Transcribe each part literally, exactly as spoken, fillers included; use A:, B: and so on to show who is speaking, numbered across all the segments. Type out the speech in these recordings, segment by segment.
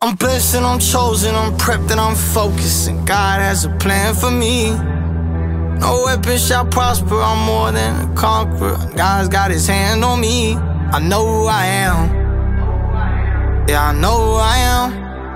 A: I'm blessed and I'm chosen, I'm prepped and I'm focused, and God has a plan for me. No weapon shall prosper, I'm more than a conqueror. God's got his hand on me. I know who I am. Yeah, I know who I am.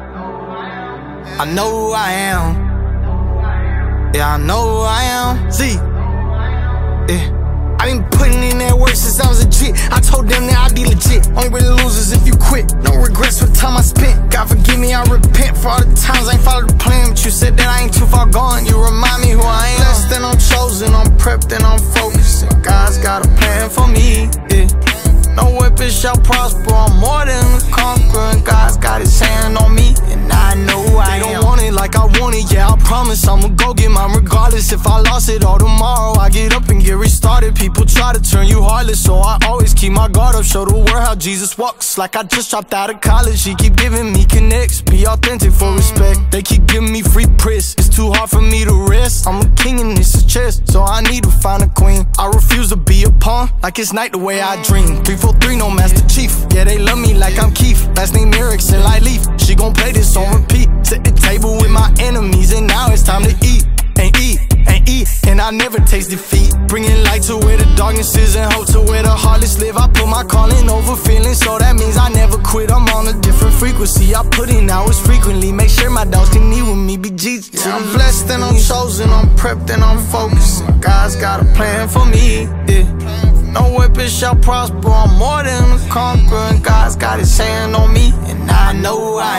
A: I know who I am. Yeah, I know who I am. See, yeah. I been putting in that work since I was a jit. I told them that I'd be legit. Only really losers if you quit. No regrets for the time I spent. God forgive me, I repent for all the times I ain't followed the plan. But you said that I ain't too far gone. You remind me who I am. Blessed and I'm chosen, I'm prepped and I'm focused, and God's got a plan for me. Yeah. No weapon shall prosper, I'm more than a conqueror, and God's got his hand on me, and I know who I am. They don't want it like I want it, yeah, I promise I'ma go get mine regardless. If I lost it all tomorrow, I get up and get restarted. People try to turn you heartless, so I always keep my guard up. Show the world how Jesus walks, like I just dropped out of college. He keep giving me connects, be authentic for respect. They keep giving me free press, it's too hard for me to rest. I'm a king and this is chess, so I need to find a queen. I refuse to be a pawn, like it's night the way I dream. Three, four, three, no Master Chief. Yeah, they love me like I'm Keith. Last name Erickson, like Leaf. She gon' play this on repeat. Set the table with my enemies, and now it's time to eat. And eat, and eat, and I never taste defeat. Bringing light to where the darkness is, and hope to where the heartless live. I put my calling over feeling, so that means I never quit. I'm on a different frequency, I put in hours frequently. Make sure my dogs can eat with me, be Jesus. Yeah, I'm blessed and I'm chosen, I'm prepped and I'm focused, and God's got a plan for me. Yeah. No weapon shall prosper, I'm more than a conqueror, and God's got his hand on me, and I know who I